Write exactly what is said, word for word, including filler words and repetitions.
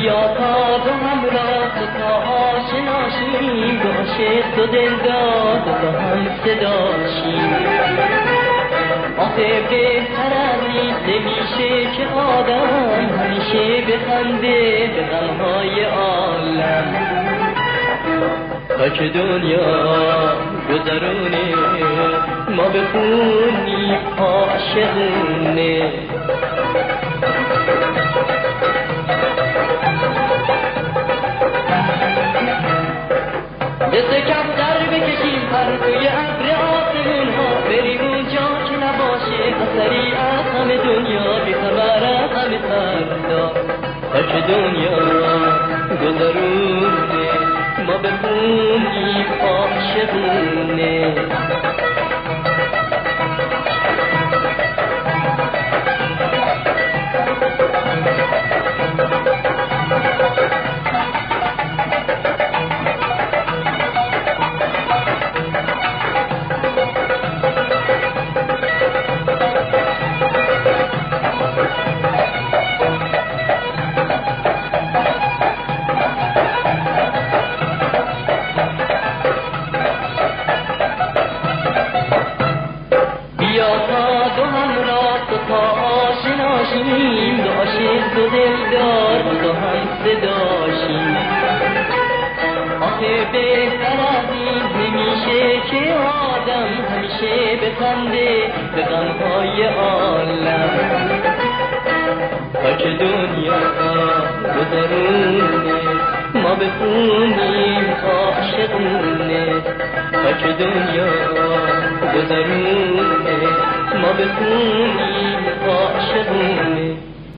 بیا تا دو همراه تا آشنا شیم، دو عاشق دو دلدار دو هم صدا شیم. آخه بهتر از این نمیشه که آدم همیشه بخنده به غمهای عالم، تا که دنیا گذرونه ما بخونیم عاشقونه. دست کفتر بکشیم پر روی ابر آسمون ها، بریم اونجا که نباشه اثری از همه دنیا، بی خبر از همه فردا، تا که دنیا گذرونه ما بخونیم عاشقونه. دو عاشق دو دلدار دو هم صدا شیم. آخه بهتر از این نمیشه که آدم همیشه بخنده به غمهای عالم، تا که دنیا گذرونه ما بخونیم عاشقونه، تا که دنیا گذرونه ما بخونیم عاشقونه.